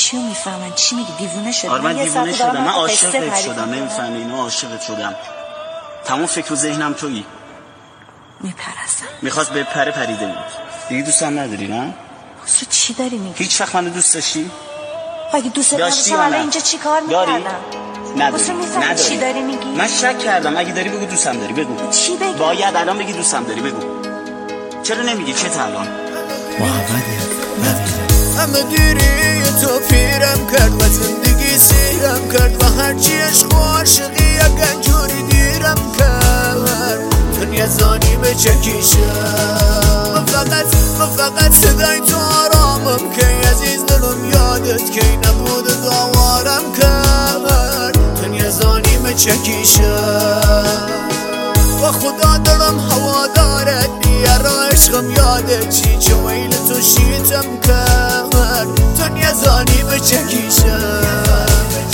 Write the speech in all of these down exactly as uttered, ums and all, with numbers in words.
چی میفهمن؟ چی میگی؟ دیوونه شدی؟ آره من دیوونه شدم، من عاشقت شدم، نمیفهمی اینو، عاشقت شدم. تمام فکر و ذهنم تویی. میپرستم. میخواست به پره پریده بود. دیگه دوستم نداری نه؟ تو چی داری میگی؟ هیچ وقت منو دوست داشتی؟ اگه دوست نداشتم الان اینجا چی کار میکردم؟ نداری؟ نداری. چی داری میگی؟ من شک کردم. اگه داری بگو دوستم داری، بگو. چی بگی؟ باید الان بگی دوستم داری، بگو. چرا نمیگی؟ چه تا الان؟ محمد نبیره همه دیری تو پیرم کرد و زندگی سیرم کرد و هرچی عشق و عاشقی یک انجوری دیرم کرد دنیا زانی به چکیشم من فقط من فقط صدای تو آرامم که عزیز دلم یادت که نبود داوارم کرد دنیا زانی به چکیشم و خدا دلم هوا دارد بیار عشقم یادت چی چه ویل تو شیتم کرد دنیا زانی به چکیشم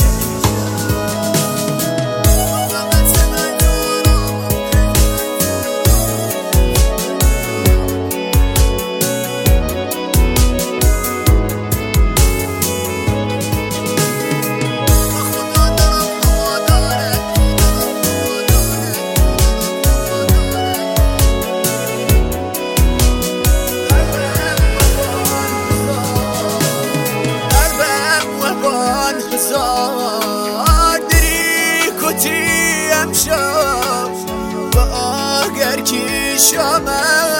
شما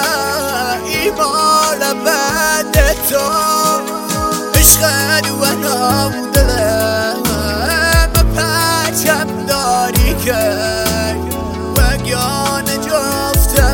ایمال بعد تو عشقت و نام دلم پچم داری که وگان جفتم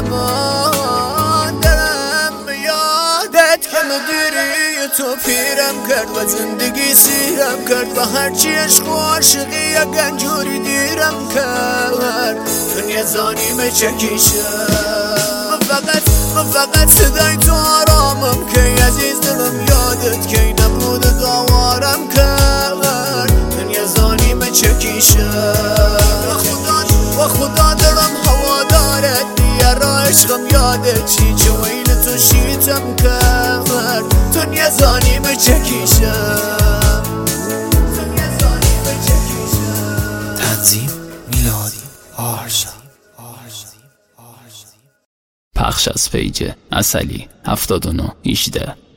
دلم یادت که مدیری تو پیرم کرد و زندگی سیرم کرد و هرچی عشق و عاشقی یک انجوری دیرم کرد دنیا زانی me چکیشم فقط من فقط صدای تو آرامم که عزیز دلم یادت که نبود داوارم کرد دنیا زانی من چکیشم و خدا دلم هوا دارد بیار عشقم یادت چی چه ویل تو شیتم کرد دنیا زانی من چکیشم تنظیم میلادی آرشا. پخش از پیج عسلی هفتاد و نه هجده